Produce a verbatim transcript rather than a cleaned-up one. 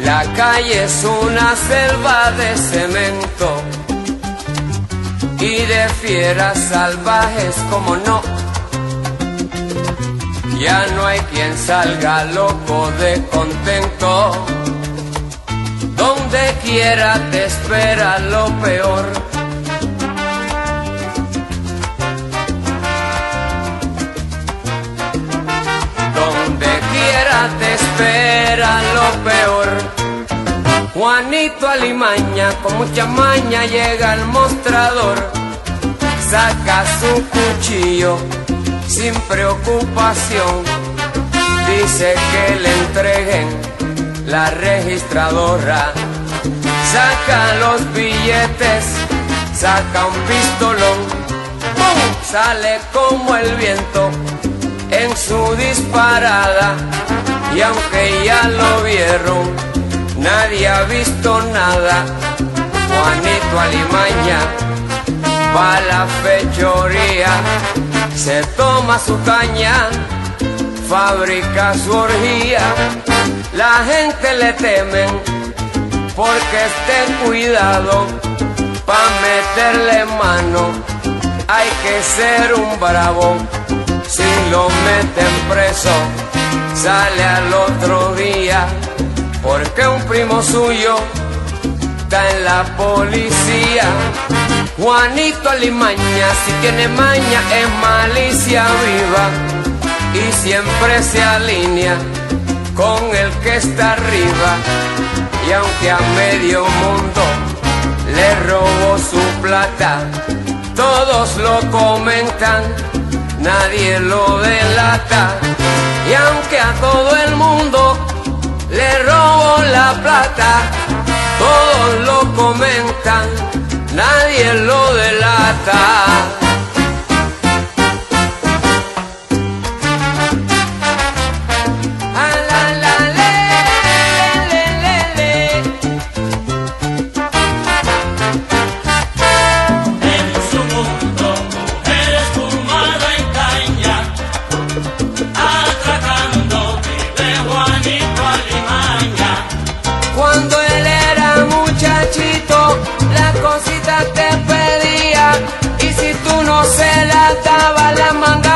La calle es una selva de cemento y de fieras salvajes, como no. Ya no hay quien salga loco de contento. Donde quiera te espera lo peor. Donde quiera te espera lo peor. Juanito Alimaña con mucha maña llega al mostrador, saca su cuchillo sin preocupación, dice que le entreguen la registradora, saca los billetes, saca un pistolón, ¡pum! Sale como el viento en su disparada, y aunque ya lo vieron, nadie ha visto nada. Juanito Alimaña va a la fechoría, se toma su caña, fabrica su orgía. La gente le temen porque esté cuidado, pa' meterle mano hay que ser un bravo. Si lo meten preso, sale al otro día, porque un primo suyo está en la policía. Juanito Alimaña, si tiene maña, es malicia viva y siempre se alinea con el que está arriba. Y aunque a medio mundo le robó su plata, todos lo comentan, nadie lo delata. Y aunque a todo el mundo le robó la plata, todos lo comentan, nadie lo delata. Cuando él era muchachito, la cosita te pedía, y si tú no se la dabas, la manga